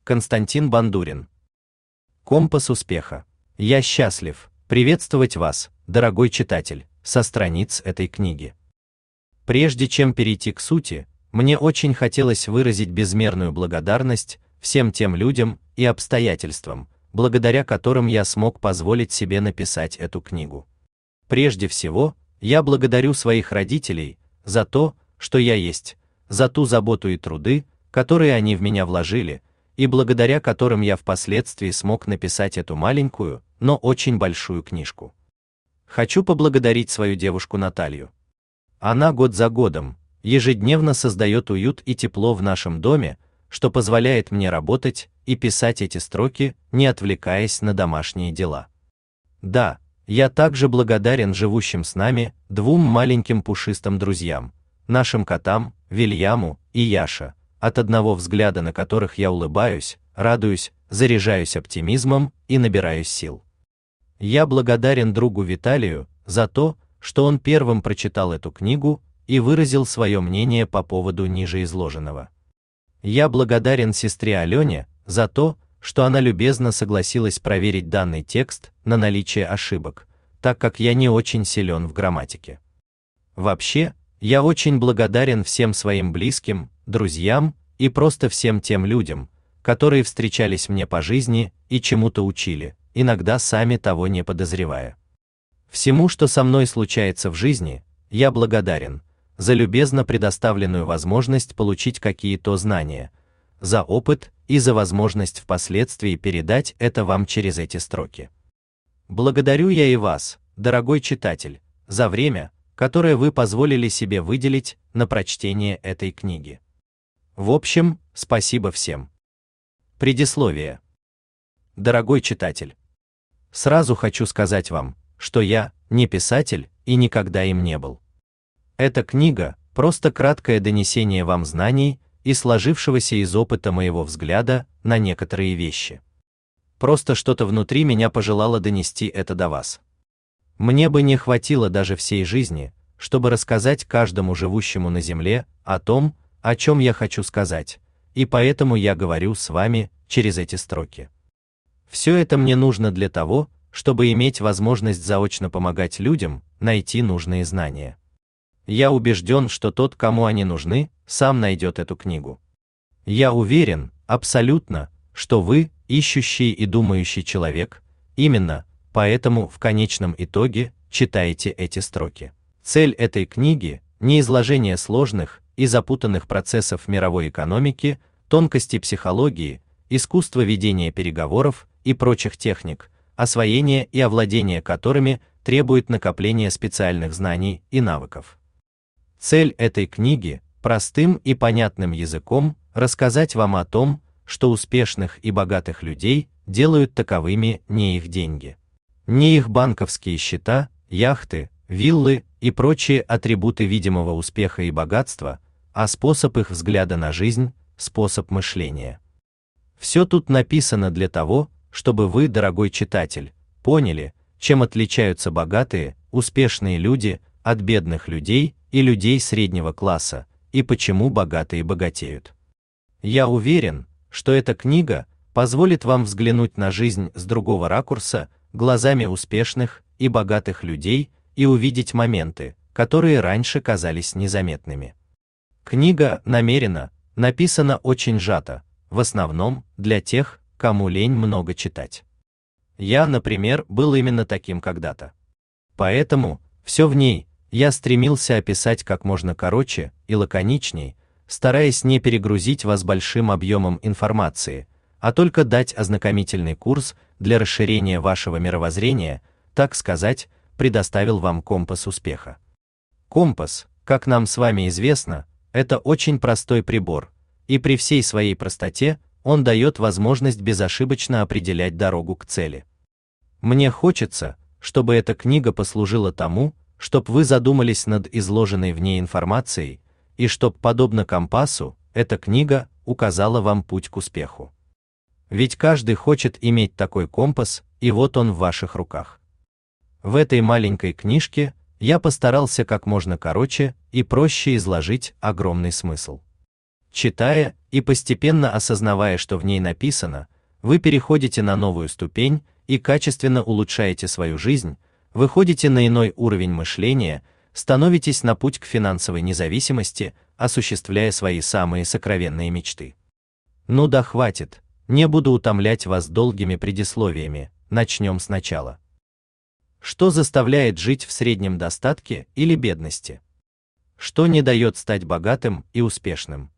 Константин Бандурин. Компас успеха. Я счастлив приветствовать вас, дорогой читатель, со страниц этой книги. Прежде чем перейти к сути, мне очень хотелось выразить безмерную благодарность всем тем людям и обстоятельствам, благодаря которым я смог позволить себе написать эту книгу. Прежде всего, я благодарю своих родителей за то, что я есть, за ту заботу и труды, которые они в меня вложили, и благодаря которым я впоследствии смог написать эту маленькую, но очень большую книжку. Хочу поблагодарить свою девушку Наталью. Она год за годом ежедневно создает уют и тепло в нашем доме, что позволяет мне работать и писать эти строки, не отвлекаясь на домашние дела. Да, я также благодарен живущим с нами двум маленьким пушистым друзьям, нашим котам, Вильяму и Яша, от одного взгляда на которых я улыбаюсь, радуюсь, заряжаюсь оптимизмом и набираюсь сил. Я благодарен другу Виталию за то, что он первым прочитал эту книгу и выразил свое мнение по поводу ниже изложенного. Я благодарен сестре Алене за то, что она любезно согласилась проверить данный текст на наличие ошибок, так как я не очень силен в грамматике. Вообще, я очень благодарен всем своим близким, друзьям и просто всем тем людям, которые встречались мне по жизни и чему-то учили, иногда сами того не подозревая. Всему, что со мной случается в жизни, я благодарен за любезно предоставленную возможность получить какие-то знания, за опыт и за возможность впоследствии передать это вам через эти строки. Благодарю я и вас, дорогой читатель, за время, которое вы позволили себе выделить на прочтение этой книги. В общем, спасибо всем. Предисловие. Дорогой читатель, сразу хочу сказать вам, что я не писатель и никогда им не был. Эта книга – просто краткое донесение вам знаний и сложившегося из опыта моего взгляда на некоторые вещи. Просто что-то внутри меня пожелало донести это до вас. Мне бы не хватило даже всей жизни, чтобы рассказать каждому живущему на земле о том, о чем я хочу сказать, и поэтому я говорю с вами через эти строки. Все это мне нужно для того, чтобы иметь возможность заочно помогать людям найти нужные знания. Я убежден, что тот, кому они нужны, сам найдет эту книгу. Я уверен, абсолютно, что вы, ищущий и думающий человек, именно поэтому в конечном итоге читаете эти строки. Цель этой книги – не изложение сложных и запутанных процессов мировой экономики, тонкостей психологии, искусства ведения переговоров и прочих техник, освоение и овладение которыми требует накопления специальных знаний и навыков. Цель этой книги – простым и понятным языком рассказать вам о том, что успешных и богатых людей делают таковыми не их деньги, не их банковские счета, яхты, виллы и прочие атрибуты видимого успеха и богатства, а способ их взгляда на жизнь, способ мышления. Все тут написано для того, чтобы вы, дорогой читатель, поняли, чем отличаются богатые, успешные люди от бедных людей и людей среднего класса, и почему богатые богатеют. Я уверен, что эта книга позволит вам взглянуть на жизнь с другого ракурса, глазами успешных и богатых людей, и увидеть моменты, которые раньше казались незаметными. Книга намеренно написана очень сжато, в основном для тех, кому лень много читать. Я, например, был именно таким когда-то. Поэтому все в ней я стремился описать как можно короче и лаконичней, стараясь не перегрузить вас большим объемом информации, а только дать ознакомительный курс для расширения вашего мировоззрения, так сказать, предоставил вам компас успеха. Компас, как нам с вами известно, это очень простой прибор, и при всей своей простоте он дает возможность безошибочно определять дорогу к цели. Мне хочется, чтобы эта книга послужила тому, чтоб вы задумались над изложенной в ней информацией, и чтоб, подобно компасу, эта книга указала вам путь к успеху. Ведь каждый хочет иметь такой компас, и вот он в ваших руках. В этой маленькой книжке я постарался как можно короче и проще изложить огромный смысл. Читая и постепенно осознавая, что в ней написано, вы переходите на новую ступень и качественно улучшаете свою жизнь, выходите на иной уровень мышления, становитесь на путь к финансовой независимости, осуществляя свои самые сокровенные мечты. Ну да хватит, не буду утомлять вас долгими предисловиями, начнем сначала. Что заставляет жить в среднем достатке или бедности? Что не дает стать богатым и успешным?